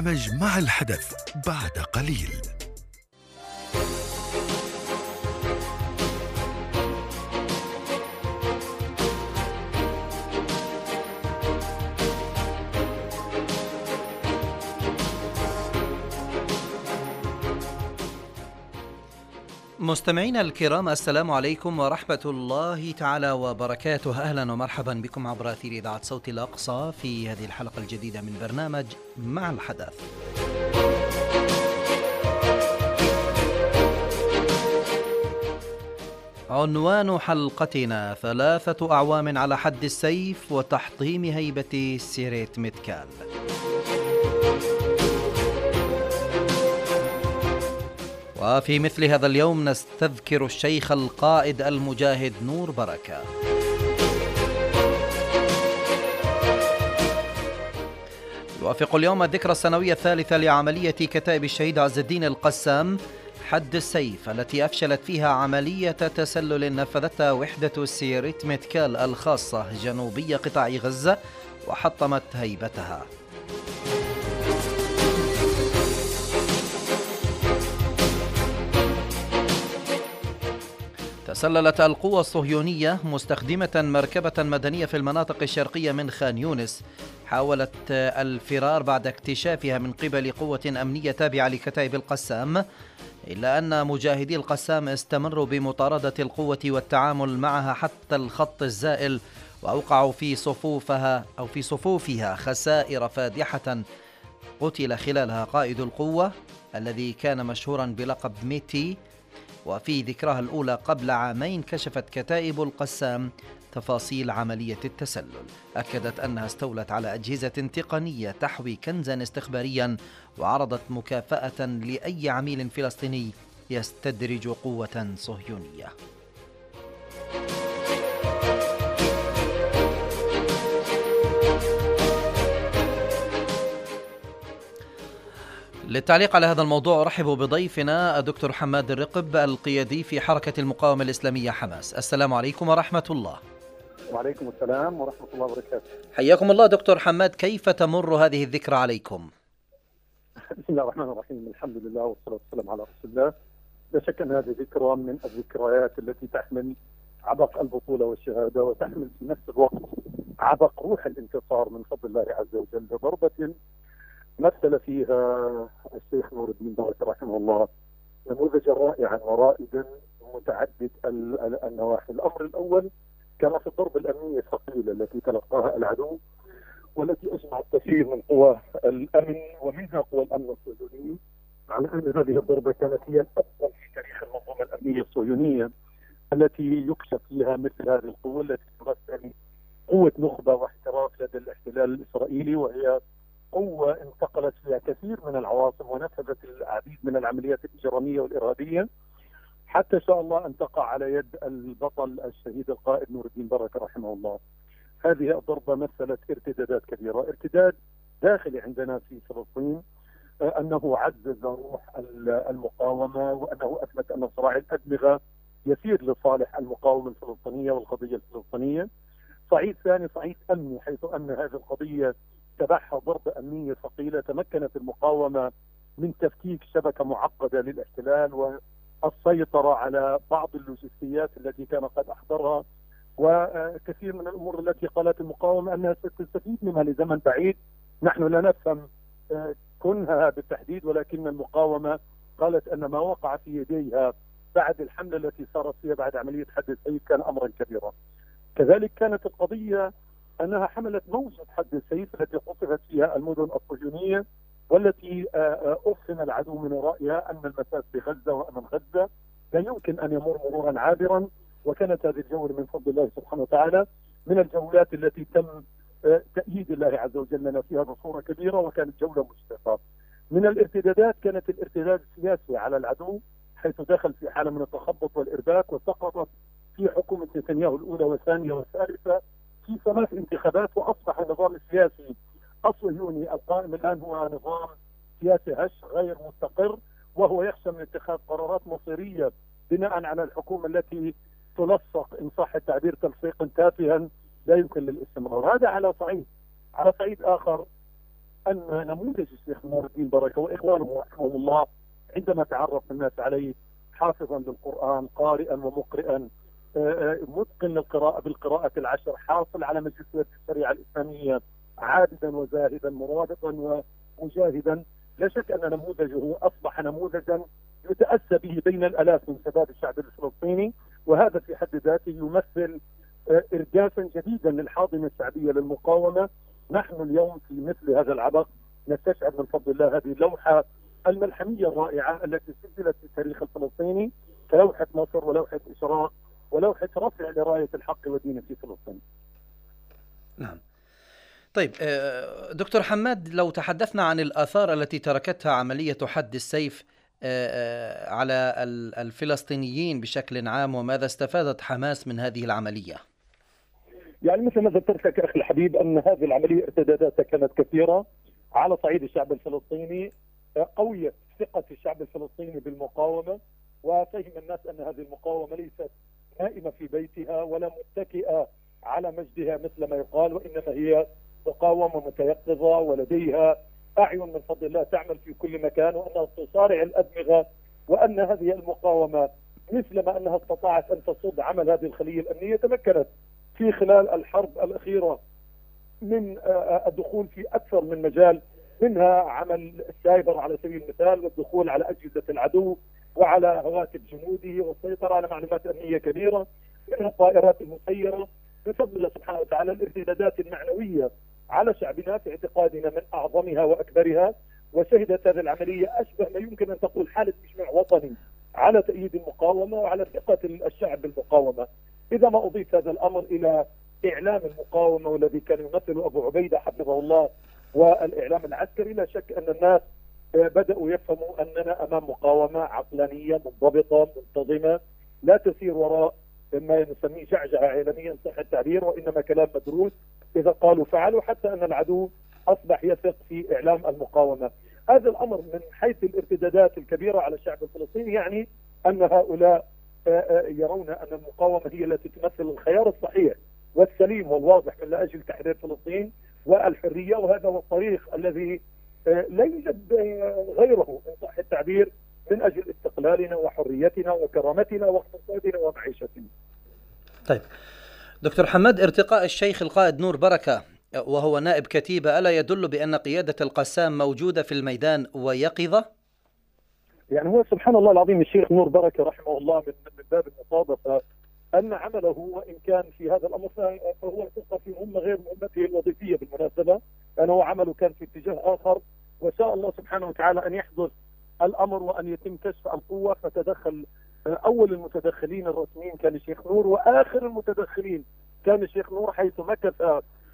برنامج مع الحدث بعد قليل. مستمعينا الكرام، السلام عليكم ورحمة الله تعالى وبركاته. أهلا ومرحبا بكم عبر أثير إذاعة صوت الأقصى في هذه الحلقة الجديدة من برنامج مع الحدث. عنوان حلقتنا: 3 أعوام على حد السيف وتحطيم هيبة سيريت متكال. وفي مثل هذا اليوم نستذكر الشيخ القائد المجاهد نور بركة. يوافق اليوم الذكرى السنوية الثالثة لعملية كتائب الشهيد عز الدين القسام حد السيف، التي أفشلت فيها عملية تسلل نفذتها وحدة سيريت متكال الخاصة جنوبي قطاع غزة وحطمت هيبتها. تسللت القوى الصهيونية مستخدمة مركبة مدنية في المناطق الشرقية من خان يونس، حاولت الفرار بعد اكتشافها من قبل قوة أمنية تابعة لكتائب القسام، إلا أن مجاهدي القسام استمروا بمطاردة القوة والتعامل معها حتى الخط الزائل، وأوقعوا في صفوفها خسائر فادحة. قتل خلالها قائد القوة الذي كان مشهورا بلقب ميتي. وفي ذكرها الأولى قبل عامين كشفت كتائب القسام تفاصيل عملية التسلل، أكدت أنها استولت على أجهزة تقنية تحوي كنزا استخباريا، وعرضت مكافأة لأي عميل فلسطيني يستدرج قوة صهيونية. للتعليق على هذا الموضوع أرحب بضيفنا الدكتور حماد الرقب، القيادي في حركة المقاومة الإسلامية حماس. السلام عليكم ورحمة الله. وعليكم السلام ورحمة الله وبركاته. حياكم الله دكتور حماد، كيف تمر هذه الذكرى عليكم؟ بسم الله الرحمن الرحيم، الحمد لله والصلاة والسلام على رسول الله. لا شك أن هذه ذكرى من الذكريات التي تحمل عبق البطولة والشهادة، وتحمل في نفس الوقت عبق روح الانتصار من فضل الله عز وجل، بضربة مثل فيها الشيخ نور الدين بركة رحمه الله نموذجا رائعا ورائدا متعدد النواحي. الأمر الأول كان في الضربة الأمنية الثقيلة التي تلقاها العدو، والتي أجمعت كثير من قوى الأمن ومنها قوى الأمن الصهيوني على أن هذه الضربة كانت هي الأفضل في تاريخ المنظومة الأمنية الصهيونية، التي يكشف فيها مثل هذه القوة التي تمثل قوة نخبة واحتراف لدى الاحتلال الإسرائيلي، وهي قوة انتقلت فيها كثير من العواصم ونفذت العديد من العمليات الإجرامية والإرهابية، حتى شاء الله أن تقع على يد البطل الشهيد القائد نور الدين بركة رحمه الله. هذه الضربة مثلت ارتدادات كبيرة، ارتداد داخلي عندنا في فلسطين، أنه عزز روح المقاومة، وأنه أثبت أن صراع الأدمغة يسير لصالح المقاومة الفلسطينية والقضية الفلسطينية. صعيد ثاني، صعيد أمني، حيث أن هذه القضية تبعها ضربة أمنية ثقيلة تمكنت المقاومة من تفكيك شبكة معقدة للاحتلال والسيطرة على بعض اللوجستيات التي كان قد أحضرها، وكثير من الأمور التي قالت المقاومة أنها ستستفيد منها لزمن بعيد. نحن لا نفهم كنها بالتحديد، ولكن المقاومة قالت أن ما وقع في يديها بعد الحملة التي صارت فيها بعد عملية حد السيف كان أمرا كبيرا. كذلك كانت القضية أنها حملت موجة حد السيف التي قصفت فيها المدن الصهيونية، والتي أفهم العدو من ورائها أن المساس بغزة وأمام غزة لا يمكن أن يمر مرورا عابرا. وكانت هذه الجولة من فضل الله سبحانه وتعالى من الجولات التي تم تأييد الله عز وجل لنا فيها بصورة كبيرة، وكانت جولة مشتقة. من الارتدادات كانت الارتداد السياسي على العدو، حيث دخل في حالة من التخبط والإرباك، وسقطت في حكومة نتنياهو الأولى والثانية والثالثة في 3 انتخابات، وأصبح النظام السياسي الصهيوني القائم الآن هو نظام سياسي هش غير مستقر، وهو يخشى من اتخاذ قرارات مصيرية بناء على الحكومة التي تلصق إن صح التعبير تلصيقا تافها لا يمكن للاستمرار. هذا على صعيد. على صعيد آخر أن نموذج الشيخ نور الدين بركة وإخوانه رحمه الله عندما تعرف الناس عليه حافظا للقرآن، قارئا ومقرئا، متقن للقراءة بالقراءة العشر، حاصل على ماجستير الشريعة الإسلامية، عابدا وزاهدا مرابطا ومجاهدا، لا شك أن نموذجه أصبح نموذجا يتأسى به بين الآلاف من شباب الشعب الفلسطيني، وهذا في حد ذاته يمثل إرجافا جديدا للحاضنة الشعبية للمقاومة. نحن اليوم في مثل هذا العبق نستشعر من فضل الله هذه اللوحة الملحمية الرائعة التي سجلت في التاريخ الفلسطيني كلوحة نصر ولوحة إشراق ولوحة رفع لراية الحق والدين في فلسطين. نعم. طيب دكتور حماد، لو تحدثنا عن الآثار التي تركتها عملية حد السيف على الفلسطينيين بشكل عام، وماذا استفادت حماس من هذه العملية؟ يعني مثل ما ذكرت لك أخي الحبيب أن هذه العملية ارتداداتها كانت كثيرة على صعيد الشعب الفلسطيني، قوية ثقة الشعب الفلسطيني بالمقاومة، وفهم الناس أن هذه المقاومة ليست نائمة في بيتها ولا متكئة على مجدها مثل ما يقال، وإنما هي مقاومة متيقظة ولديها أعين من فضل الله تعمل في كل مكان، وأنها تصارع الأدمغة، وأن هذه المقاومة مثلما أنها استطاعت أن تصد عمل هذه الخلية الأمنية تمكنت في خلال الحرب الأخيرة من الدخول في أكثر من مجال، منها عمل السايبر على سبيل المثال، والدخول على أجهزة العدو وعلى هواتف جنوده، والسيطرة على معلومات أمنية كبيرة، منها الطائرات المسيرة. بفضل الله سبحانه وتعالى الارتدادات المعنوية على شعبنا في اعتقادنا من أعظمها وأكبرها، وشهدت هذه العملية أشبه ما يمكن أن تقول حالة تجميع وطني على تأييد المقاومة وعلى ثقة الشعب بالمقاومة. إذا ما أضيف هذا الأمر إلى إعلام المقاومة والذي كان يمثل أبو عبيدة حفظه الله والإعلام العسكري، لا شك أن الناس بدأوا يفهموا أننا أمام مقاومة عقلانية منضبطة منتظمة لا تسير وراء ما نسميه جعجعة إعلاميا صح التعبير، وإنما كلام مدروس إذا قالوا فعلوا، حتى أن العدو أصبح يثق في إعلام المقاومة. هذا الأمر من حيث الارتدادات الكبيرة على الشعب الفلسطيني يعني أن هؤلاء يرون أن المقاومة هي التي تمثل الخيار الصحيح والسليم والواضح من أجل تحرير فلسطين والحرية، وهذا هو الطريق الذي لا يوجد غيره إن صح التعبير من أجل استقلالنا وحريتنا وكرامتنا واقتصادنا ومعيشتنا. طيب دكتور حماد، ارتقاء الشيخ القائد نور بركة وهو نائب كتيبة ألا يدل بأن قيادة القسام موجودة في الميدان ويقظة؟ يعني هو سبحان الله العظيم الشيخ نور بركة رحمه الله من باب المصادفة أن عمله وإن كان في هذا الأمر فهو ثقة في مهمة غير مهمته الوظيفية بالمناسبة، لأنه عمله كان في اتجاه آخر، وشاء الله سبحانه وتعالى أن يحدث الأمر وأن يتم كشف القوة، فتدخل أول المتدخلين الرسميين كان الشيخ نور، وآخر المتدخلين كان الشيخ نور، حيث مكث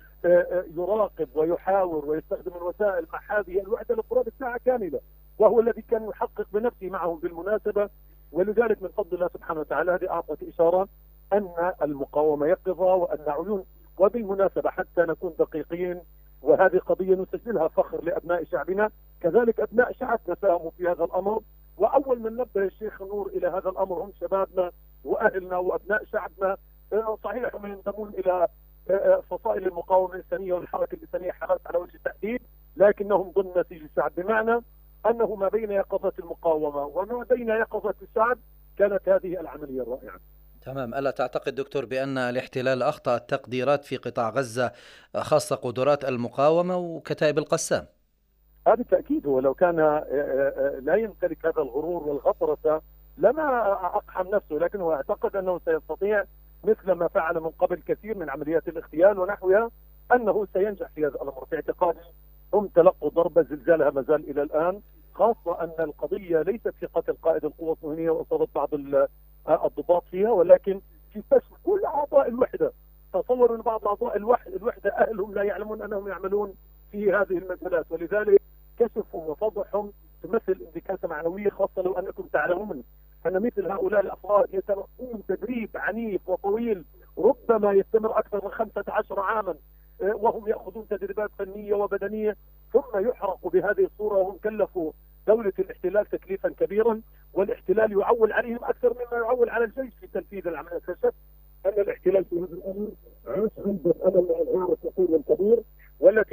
يراقب ويحاور ويستخدم الوسائل مع هذه الوحدة لقرابة ساعة كاملة، وهو الذي كان يحقق بنفسه معه بالمناسبة. ولذلك من فضل الله سبحانه وتعالى هذه أعطت إشارة أن المقاومة يقظة وأن عيون. وبالمناسبة حتى نكون دقيقين، وهذه قضية نسجلها فخر لأبناء شعبنا، كذلك أبناء شعبنا ساهموا في هذا الأمر، وأول من نبه الشيخ نور إلى هذا الأمر هم شبابنا وأهلنا وأبناء شعبنا. صحيح هم ينتمون إلى فصائل المقاومة الإنسانية والحركة الإنسانية حركة على وجه التحديد، لكنهم ضمن نسيج الشعب، بمعنى أنه ما بين يقظة المقاومة وما بين يقظة الشعب كانت هذه العملية الرائعة. تمام. ألا تعتقد دكتور بأن الاحتلال أخطأ التقديرات في قطاع غزة، خاصة قدرات المقاومة وكتائب القسام؟ هذا بالتأكيد، ولو كان لا يمتلك هذا الغرور والغطرسة لما أقحم نفسه، لكنه اعتقد أنه سيستطيع مثل ما فعل من قبل كثير من عمليات الاغتيال ونحوها أنه سينجح في هذا الأمر. في اعتقادي هم تلقوا ضربة زلزالها ما زال إلى الآن، خاصة أن القضية ليست في قتل قائد القوى الصهيونية وإصابة بعض الضباط فيها، ولكن في كشف كل أعضاء الوحدة. تصوروا أن بعض أعضاء الوحدة أهلهم لا يعلمون أنهم يعملون في هذه المجالات، ولذلك كشفهم وفضحهم تمثل انتكاسة معنوية، خاصة لو أنكم تعلمون أن مثل هؤلاء الأفراد يتلقون تدريب عنيف وطويل ربما يستمر أكثر من 15 عاما، وهم يأخذون تدريبات فنية وبدنية، ثم يحرقوا بهذه الصورة، وهم كلفوا دولة الاحتلال تكليفا كبيرا، والاحتلال يعول عليهم أكثر مما يعول على الجيش في تنفيذ العملية. اكتشفت أن الاحتلال في هذا الأمر عاش عندة أمل الغار الثقيل والكبير، والتي إن شاء الله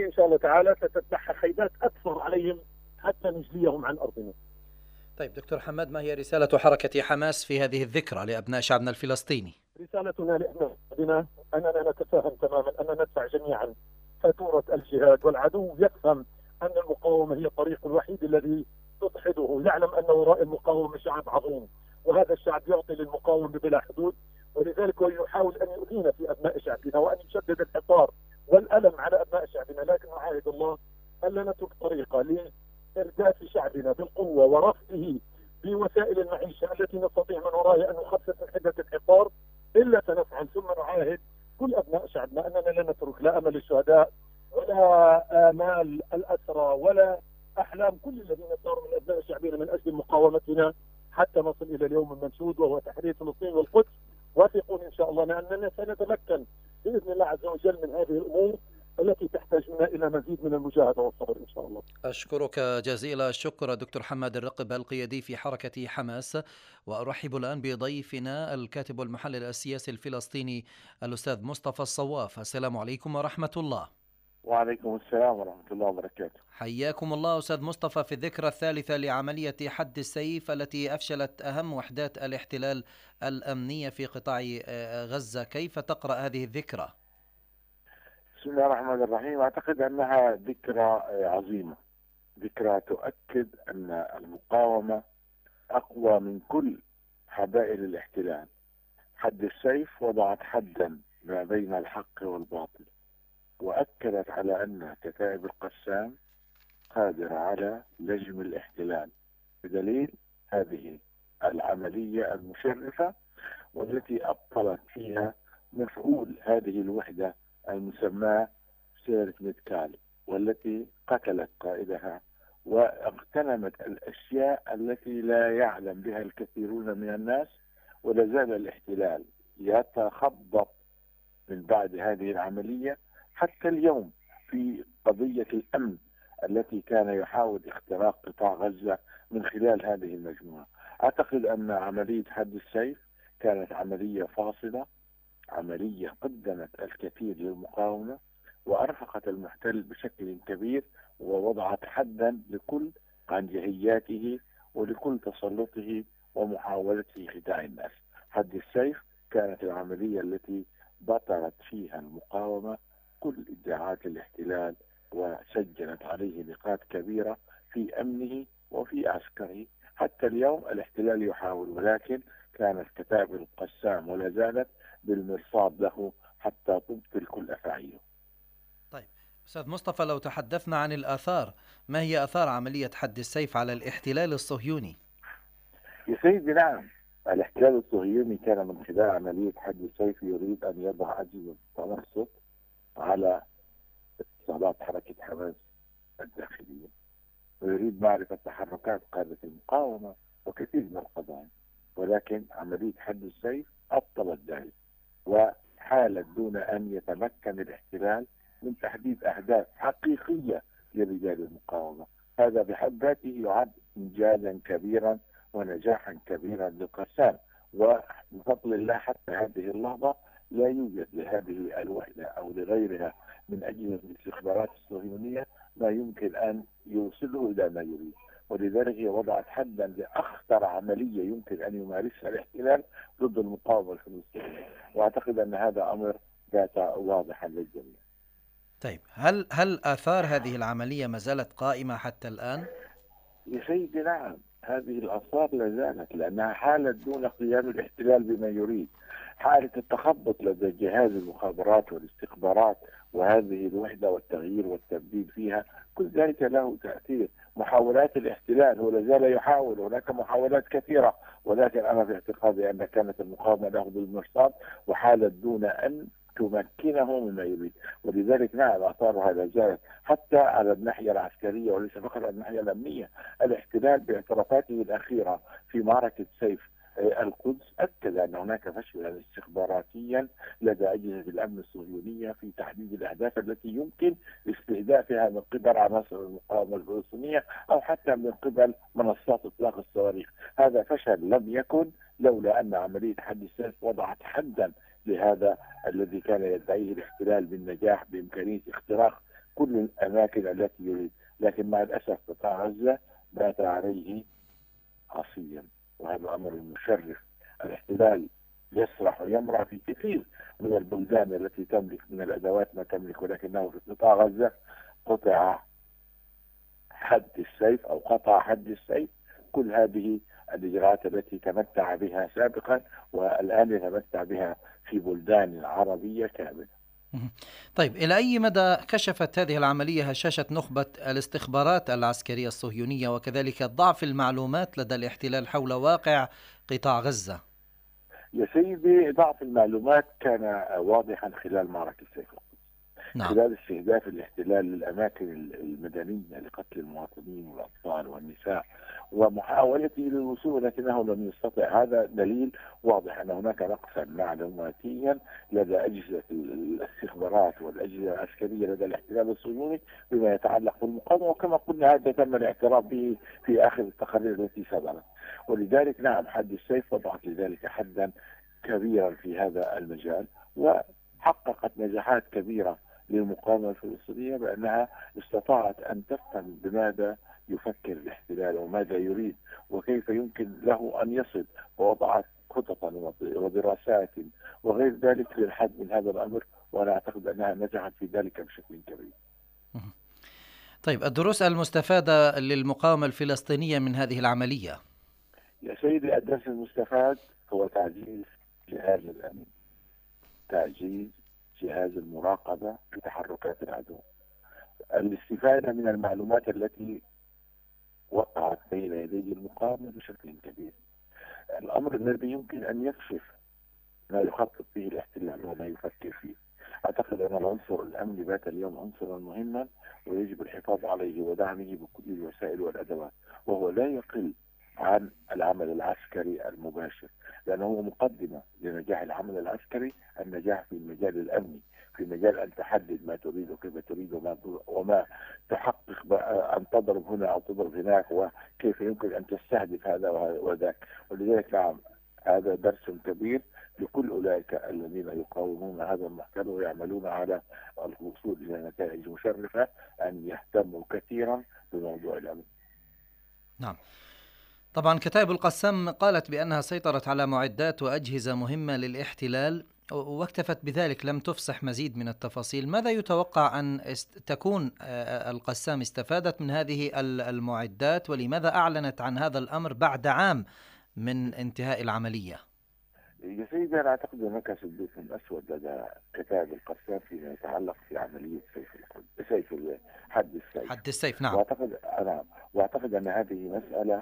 وتعالى ستتبعها خيبات أكثر عليهم حتى نجليهم عن أرضنا. طيب دكتور حماد، ما هي رسالة حركة حماس في هذه الذكرى لأبناء شعبنا الفلسطيني؟ رسالتنا لأبنائنا أننا نتفاهم تماما أن ندفع جميعا فاتورة الجهاد، والعدو يفهم أن المقاومة هي الطريق الوحيد الذي تضحده، يعلم أن وراء المقاومة شعب عظيم، وهذا الشعب يعطي للمقاومة بلا حدود، ولذلك هو يحاول أن يؤذينا في أبناء شعبنا وأن يشدد الحصار والألم على أبناء شعبنا، لكن نعاهد الله ألا نترك طريقة لإرداف شعبنا بالقوة ورفعه بوسائل المعيشة التي نستطيع من ورائها أن نخفف من حدة الحصار إلا سنفعل. ثم نعاهد كل أبناء شعبنا أننا لا نترك لا أمل الشهداء ولا آمال الأسرى ولا أحلام كل الذين صاروا من أبناء شعبنا من أجل مقاومتنا حتى نصل إلى اليوم المنشود وهو تحرير فلسطين والقدس. واثقون إن شاء الله أننا سنتمكن بإذن الله عز وجل من هذه الأمور التي تحتاج منا إلى مزيد من المجاهدة والصبر إن شاء الله. أشكرك جزيل الشكر دكتور حماد الرقب القيادي في حركة حماس. وأرحب الآن بضيفنا الكاتب والمحلل السياسي الفلسطيني الأستاذ مصطفى الصواف. السلام عليكم ورحمة الله. وعليكم السلام ورحمة الله وبركاته. حياكم الله أستاذ مصطفى. في الذكرى الثالثة لعملية حد السيف التي أفشلت أهم وحدات الاحتلال الأمنية في قطاع غزة، كيف تقرأ هذه الذكرى؟ بسم الله الرحمن الرحيم. أعتقد أنها ذكرى عظيمة، ذكرى تؤكد أن المقاومة أقوى من كل حبائل الاحتلال. حد السيف وضعت حدا ما بين الحق والباطل، وأكدت على أن كتائب القسام قادرة على لجم الاحتلال، بدليل هذه العملية المشرفة والتي أبطلت فيها مفعول هذه الوحدة المسماة سيرة متكال، والتي قتلت قائدها واغتنمت الأشياء التي لا يعلم بها الكثيرون من الناس. ولا زال الاحتلال يتخبط من بعد هذه العملية حتى اليوم في قضية الأمن التي كان يحاول اختراق قطاع غزة من خلال هذه المجموعة. أعتقد أن عملية حد السيف كانت عملية فاصلة، عملية قدمت الكثير للمقاومة وأرهقت المحتل بشكل كبير، ووضعت حدا لكل عنجهياته ولكل تسلطه ومحاولته خداع الناس. حد السيف كانت العملية التي بطلت فيها المقاومة كل ادعاءات الاحتلال وسجلت عليه نقاط كبيرة في أمنه وفي عسكره. حتى اليوم الاحتلال يحاول، ولكن كانت كتائب القسام ولا زالت بالمرصاد له حتى تبطل كل أفاعيله. طيب أستاذ مصطفى، لو تحدثنا عن الآثار، ما هي آثار عملية حد السيف على الاحتلال الصهيوني؟ يا سيدي نعم، الاحتلال الصهيوني كان من خلال عملية حد السيف يريد أن يضع أجهزة تنصت على اتصالات حركة حماس الداخلية، ويريد معرفة تحركات قادة المقاومة وكثير من القضايا، ولكن عملية حد السيف أبطلت ذلك وحالت دون أن يتمكن الاحتلال من تحديد أهداف حقيقية لرجال المقاومة. هذا بحد ذاته يعد إنجازا كبيرا ونجاحا كبيرا للقسام، وبفضل الله حتى هذه اللحظة لا يوجد لهذه الوحدة أو لغيرها من أجهزة الاستخبارات الصهيونية ما يمكن أن يوصله إلى ما يريد، ولذلك هي وضعت حدا لأخطر عملية يمكن أن يمارسها الاحتلال ضد المقاومة الفلسطينية، وأعتقد أن هذا أمر بات واضحا للجميع. طيب هل آثار هذه العملية ما زالت قائمة حتى الآن؟ يا سيدي نعم، هذه الآثار لا زالت، لأنها حالت دون قيام الاحتلال بما يريد. حالة التخبط لدى جهاز المخابرات والاستخبارات وهذه الوحدة والتغيير والتبديل فيها، كل ذلك له تأثير. محاولات الاحتلال هو لا زال يحاول، هناك محاولات كثيرة، ولكن أنا في اعتقادي أن كانت المقاومة له بالمرصاد وحالت دون أن تمكنه مما يريد. ولذلك نعم آثارها لا زالت حتى على الناحية العسكرية وليس فقط على الناحية الأمنية. الاحتلال باعترافاته الأخيرة في معركة سيف القدس أكد أن هناك فشلا استخباراتيا لدى أجهزة الأمن الصهيونية في تحديد الأهداف التي يمكن استهدافها من قبل عناصر المقاومة الفلسطينية أو حتى من قبل منصات إطلاق الصواريخ. هذا فشل لم يكن لولا أن عملية حد السيف وضعت حدا لهذا الذي كان يدعيه الاحتلال بالنجاح بإمكانية اختراق كل الأماكن التي يريد، لكن مع الأسف قطاع غزة بات عليه عصيا، وهذا أمر مشرف. الاحتلال يسرح ويمرح في كثير من البلدان التي تملك من الأدوات ما تملك، ولكنه في قطاع غزة قطع حد السيف أو قطع حد السيف كل هذه الإجراءات التي تمتع بها سابقا والآن يتمتع بها في بلدان عربية كاملة. طيب، إلى أي مدى كشفت هذه العملية هشاشة نخبة الاستخبارات العسكرية الصهيونية وكذلك ضعف المعلومات لدى الاحتلال حول واقع قطاع غزة؟ يا سيدي، ضعف المعلومات كان واضحا خلال معركة سيف القدس. نعم. خلال استهداف الاحتلال للأماكن المدنية لقتل المواطنين والأطفال والنساء ومحاولته للوصول، لكنه لم يستطع. هذا دليل واضح أن هناك نقصا معلوماتيا لدى أجهزة الاستخبارات والأجهزة العسكرية لدى الاحتلال الصهيوني بما يتعلق بالمقاومة، وكما قلنا هذا تم الاعتراف به في آخر التقارير التي صدرت. ولذلك نعم، حد السيف وضعت لذلك حدا كبيرا في هذا المجال، وحققت نجاحات كبيرة للمقاومة الفلسطينية بأنها استطاعت أن تفهم بماذا يفكر الاحتلال وماذا يريد وكيف يمكن له أن يصل، ووضعت خططا ودراسات وغير ذلك للحد من هذا الأمر، وأنا أعتقد أنها نجحت في ذلك بشكل كبير. طيب، الدروس المستفادة للمقاومة الفلسطينية من هذه العملية؟ يا سيدي، الدرس المستفاد هو تعزيز جهاز الأمن، تعزيز جهاز المراقبة في تحركات العدو، الاستفادة من المعلومات التي وقعت بين يدي المقاومة بشكل كبير. الأمر الذي يمكن أن يكشف ما يخطط به الاحتلال وما يفكر فيه. أعتقد أن العنصر الأمني بات اليوم عنصرا مهما ويجب الحفاظ عليه ودعمه بكل الوسائل والأدوات، وهو لا يقل عن العمل العسكري المباشر، لأنه هو مقدمة لنجاح العمل العسكري النجاح في المجال الأمني، في مجال أن تحدد ما تريد وكيف تريد وما تحقق أن تضرب هنا أو تضرب هناك، وكيف يمكن أن تستهدف هذا وذاك. ولذلك نعم، هذا درس كبير لكل أولئك الذين يقاومون هذا المحتل ويعملون على الوصول إلى نتائج مشرفة أن يهتموا كثيرا بموضوع الأمن. نعم. طبعا كتائب القسام قالت بأنها سيطرت على معدات وأجهزة مهمة للاحتلال واكتفت بذلك، لم تفصح مزيد من التفاصيل. ماذا يتوقع أن تكون القسام استفادت من هذه المعدات، ولماذا أعلنت عن هذا الأمر بعد عام من انتهاء العملية؟ يا سيدي، أنا أعتقد هناك صندوق أسود لدى كتائب القسام فيما يتعلق في عملية سيف حد السيف. نعم. وأعتقد أن هذه مسألة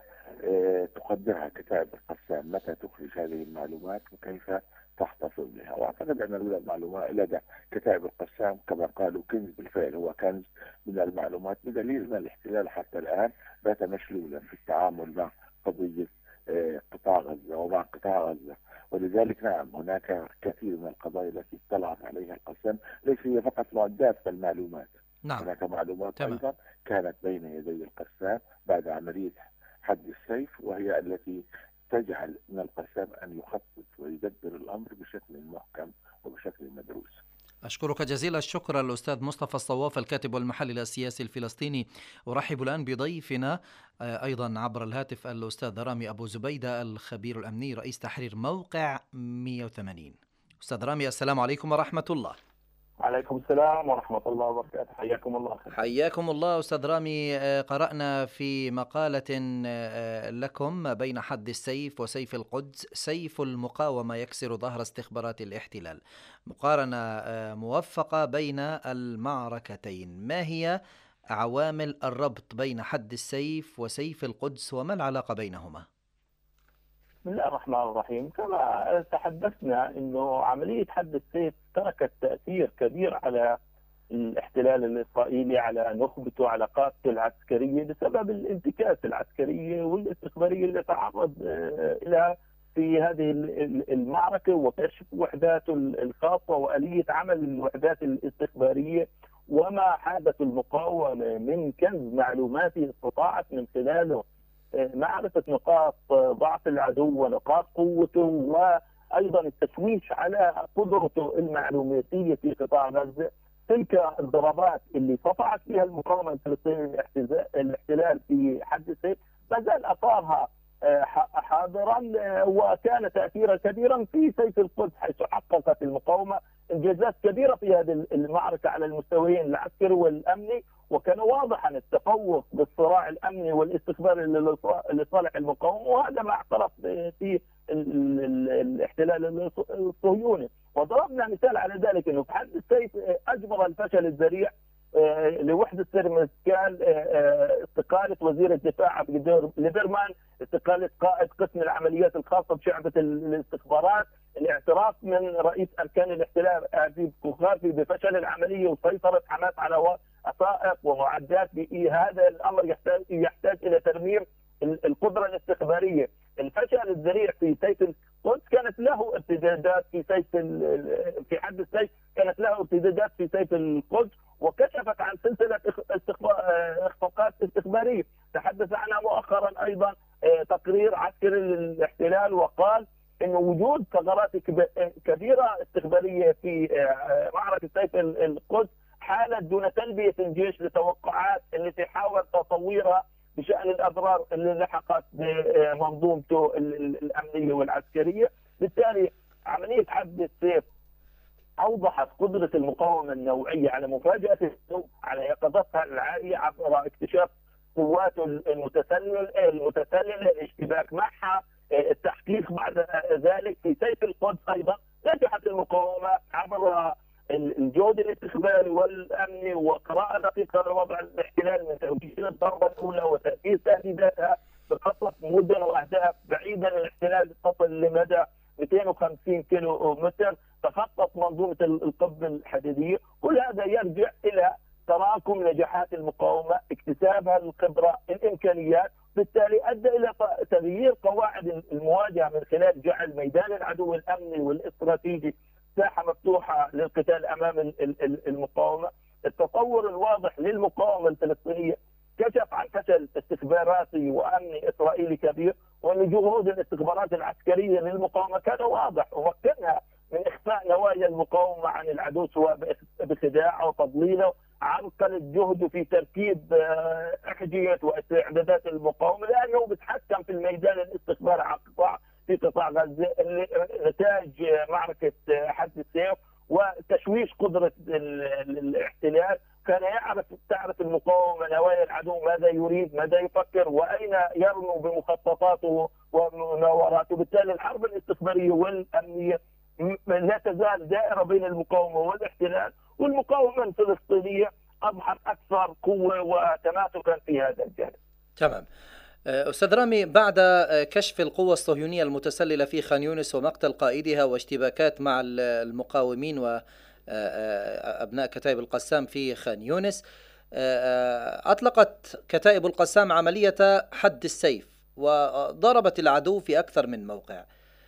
تقدرها كتائب القسام، متى تخرج هذه المعلومات وكيف تحتفظ بها. وأعتقد أن المعلومات لدى كتائب القسام كما قالوا كنز، بالفعل هو كنز من المعلومات، بدليل أن الاحتلال حتى الآن بات مشلولا في التعامل مع قضية قطاع غزة ومع قطاع غزة. ولذلك نعم، هناك كثير من القضايا التي اطلعت عليها القسام، ليس هي فقط معدات بل معلومات. نعم. هناك معلومات تمام. أيضا كانت بين يدي القسام بعد عملية حد السيف، وهي التي تجعل من القسام أن يخطط ويدبر الأمر بشكل محكم وبشكل مدروس. أشكرك جزيل الشكر الأستاذ مصطفى الصواف، الكاتب والمحلل السياسي الفلسطيني. أرحب الآن بضيفنا أيضا عبر الهاتف الأستاذ رامي أبو زبيدة، الخبير الأمني رئيس تحرير موقع 180. أستاذ رامي، السلام عليكم ورحمة الله. عليكم السلام ورحمة الله وبركاته، حياكم الله. حياكم الله أستاذ رامي. قرأنا في مقالة لكم بين حد السيف وسيف القدس سيف المقاومة يكسر ظهر استخبارات الاحتلال، مقارنة موفقة بين المعركتين. ما هي عوامل الربط بين حد السيف وسيف القدس وما العلاقة بينهما؟ بسم الله الرحمن الرحيم. كما تحدثنا أنه عملية حد السيف تركت تأثير كبير على الاحتلال الإسرائيلي، على نخبته، على قادته العسكرية، بسبب الانتكاس العسكرية والاستخبارية اللي تعرض إلى في هذه المعركة، وكشف وحداته الخاصة وآلية عمل الوحدات الاستخبارية وما حدث المقاومة من كنز معلوماتي استطاعت من خلاله معرفة نقاط ضعف العدو ونقاط قوته، وأيضا التشويش على قدرته المعلوماتية في قطاع غزة. تلك الضربات اللي صفعت فيها المقاومه الفلسطينيه الاحتلال في حد السيف ما زال اثارها حاضرا، وكان تاثيرا كبيرا في سيف القدس، حيث حققت المقاومه انجازات كبيره في هذه المعركه على المستويين العسكري والامني، وكان واضحا التفوق بالصراع الامني والاستخباري لصالح المقاومه، وهذا ما اعترف في الاحتلال الصهيوني. وضربنا مثال على ذلك انه في حد السيف اجبر الفشل الذريع لوحده سيرمسكال استقاله وزير الدفاع عبد ليبرمان، استقاله قائد قسم العمليات الخاصه بشعبه الاستخبارات، الاعتراف من رئيس اركان الاحتلال عزيز كوخافي بفشل العمليه وسيطره حماس على وثائق ومعدات. هذا الامر يحتاج الى ترميم القدره الاستخباريه. الفشل الذريع في سيف القدس كانت له ارتدادات في حد السيف، كانت له ارتدادات في سيف القدس، وكشفت عن سلسله اخفاقات استخباريه. تحدث عنها مؤخرا ايضا تقرير عسكري للاحتلال، وقال انه وجود ثغرات كبيره استخباريه في معركه سيف القدس حالت دون تلبيه الجيش لتوقعات التي حاول تطويرها بشان الاضرار اللي لحقت بمنظومته الامنيه والعسكريه. بالتالي عمليه حد السيف اوضحت قدره المقاومه النوعيه على مفاجاه السوق، على يقظتها العاليه عبر اكتشاف قواته المتسلله، الاشتباك معها، التحقيق بعد ذلك. في سيف القدس ايضا نجحت المقاومه عبر الجهد الاستخباري والامني وقراءه دقيقه لوضع الاحتلال من توجيه الضربه الاولى وتركيز تهديداتها بقصف مدن واهداف بعيدا عن الاحتلال تصل لمدى 250 كيلو متر، تخطط منظومه القبه الحديديه. كل هذا يرجع الى تراكم نجاحات المقاومه، اكتسابها الخبره، الامكانيات، بالتالي ادى الى تغيير قواعد المواجهه من خلال جعل ميدان العدو الامني والاستراتيجي ساحه مفتوحه للقتال امام المقاومه. التطور الواضح للمقاومه الفلسطينيه كشف عن فشل استخباراتي وامني اسرائيلي كبير، وان جهود الاستخبارات العسكريه للمقاومه كان واضح ومكنها من اخفاء نوايا المقاومه عن العدو سواء بخداع او تضليله. عرقل جهده في تركيب احجيه واستعدادات المقاومه، لانه بيتحكم في الميدان الاستخباري في قطاع غزه، نتاج معركه حد السيف وتشويش قدره الاحتلال. كان تعرف المقاومه نوايا العدو، ماذا يريد، ماذا يفكر، واين يرمو بمخططاته ومناوراته. بالتالي الحرب الاستخباريه والامنيه لا تزال دائره بين المقاومه والاحتلال، والمقاومه الفلسطينيه اصبحت اكثر قوه وتماسكا في هذا الجانب. تمام. أستاذ رامي، بعد كشف القوة الصهيونية المتسللة في خان يونس ومقتل قائدها واشتباكات مع المقاومين وأبناء كتائب القسام في خان يونس، أطلقت كتائب القسام عملية حد السيف وضربت العدو في أكثر من موقع.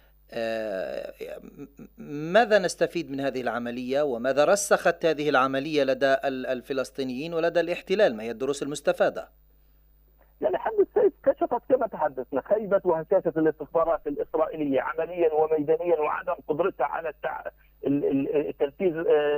ماذا نستفيد من هذه العملية، وماذا رسخت هذه العملية لدى الفلسطينيين ولدى الاحتلال؟ ما هي الدروس المستفادة؟ يعني حد السيف كشفت كما تحدثنا خيبة وهشاشة الاستخبارات الإسرائيلية عمليا وميدانيا، وعدم قدرتها على تنفيذ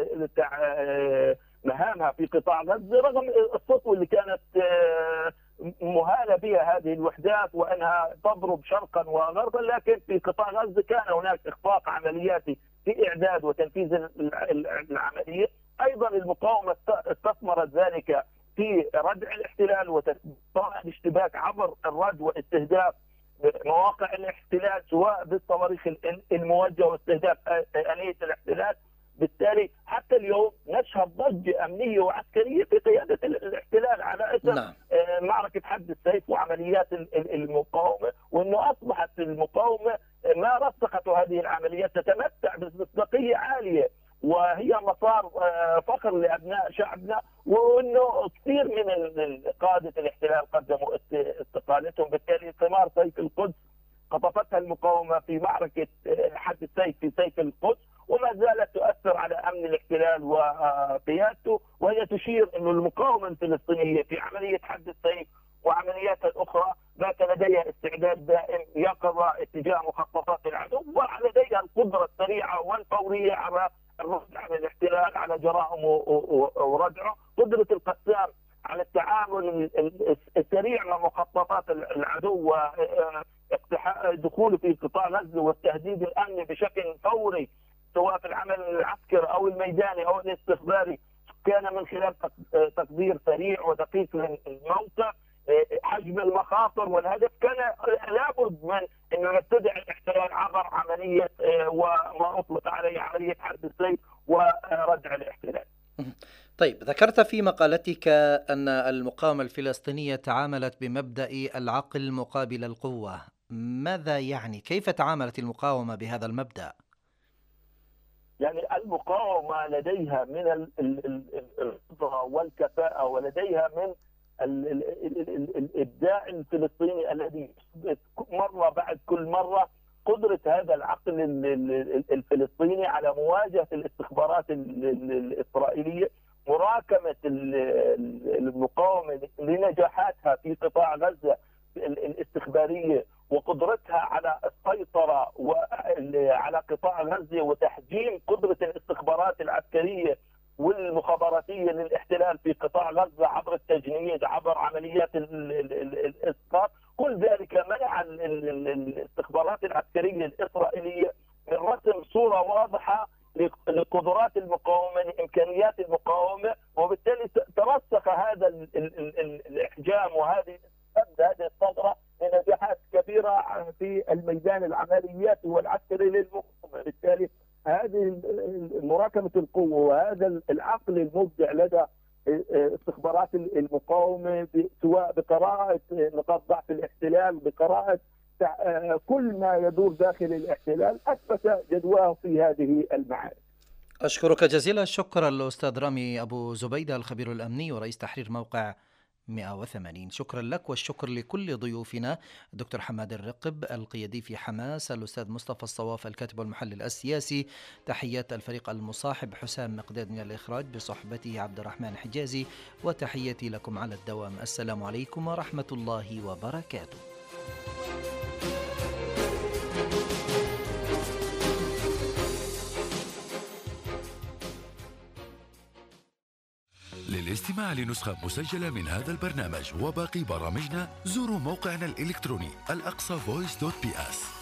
مهامها في قطاع غزة، رغم السطوة اللي كانت مهالة بها هذه الوحدات وأنها تضرب شرقا وغربا، لكن في قطاع غزة كان هناك إخفاق عملياتي في إعداد وتنفيذ العملية. أيضا المقاومة استثمرت ذلك في ردع الاحتلال وتطبيق الاشتباك عبر الرد واستهداف مواقع الاحتلال سواء بالصواريخ الموجهه واستهداف آلية الاحتلال. بالتالي حتى اليوم نشهد ضجه امنيه وعسكريه في قياده الاحتلال على اثر معركه حد السيف وعمليات المقاومه، وانه اصبحت المقاومه ما رسخته هذه العمليات تتمتع بمصداقيه عاليه، وهي مسار فخر لابناء شعبنا، وانه كثير من قاده الاحتلال قدموا استقالتهم. بالتالي ثمار سيف القدس قطفتها المقاومه في معركه حد السيف في سيف القدس، وما زالت تؤثر على امن الاحتلال وقيادته، وهي تشير انه المقاومه الفلسطينيه في عمليه حد السيف وعملياتها الاخرى بات لديها استعداد دائم يقظه اتجاه مخططات العدو، ولديها القدره السريعه والفوريه على الرد على الاحتلال الاحتلال على جرائمه وردعه، قدرة القسام على التعامل السريع مع مخططات العدو ودخوله في قطاع غزة والتهديد الأمني بشكل فوري سواء في العمل العسكري أو الميداني أو الاستخباري، كان من خلال تقدير سريع ودقيق للموقع، حجم المخاطر والهدف. كان لابد من انه نستدعي الاحتلال عبر عمليه وما اطلق عليه عمليه حرب السيف وردع الاحتلال. طيب، ذكرت في مقالتك أن المقاومة الفلسطينية تعاملت بمبدأ العقل مقابل القوة. ماذا يعني؟ كيف تعاملت المقاومة بهذا المبدأ؟ يعني المقاومة لديها من القدرة والكفاءة ولديها من الإبداع الفلسطيني الذي يثبت مرة بعد كل مرة قدرة هذا العقل الفلسطيني على مواجهة الاستخبارات الإسرائيلية، مراكمة المقاومة لنجاحاتها في قطاع غزة الاستخبارية وقدرتها على السيطرة على قطاع غزة وتحجيم قدرة الاستخبارات العسكرية والمخابراتية للاحتلال في قطاع غزة عبر التجنيد، عبر عمليات الإسقاط. كل ذلك منع الاستخبارات العسكرية الإسرائيلية من رسم صورة واضحة لقدرات المقاومة، لإمكانيات المقاومة، وبالتالي ترسخ هذا الإحجام وهذه الثغرة لنجاحات كبيرة في الميدان العمليات والعسكري للمقاومة. بالتالي هذه مراكمة القوة وهذا العقل المبدع لدى استخبارات المقاومة سواء بقراءة نقاط ضعف الاحتلال، بقراءة كل ما يدور داخل الاحتلال، أثبت جدواه في هذه المعارك. أشكرك جزيل الشكر الأستاذ رامي أبو زبيدة، الخبير الأمني ورئيس تحرير موقع 180. شكرا لك، والشكر لكل ضيوفنا: الدكتور حماد الرقب القيادي في حماس، الأستاذ مصطفى الصواف الكاتب والمحلل السياسي، تحيات الفريق المصاحب حسام مقداد من الإخراج بصحبته عبد الرحمن حجازي، وتحياتي لكم على الدوام. السلام عليكم ورحمة الله وبركاته. للاستماع لنسخة مسجلة من هذا البرنامج وباقي برامجنا زوروا موقعنا الإلكتروني الأقصى voice.ps.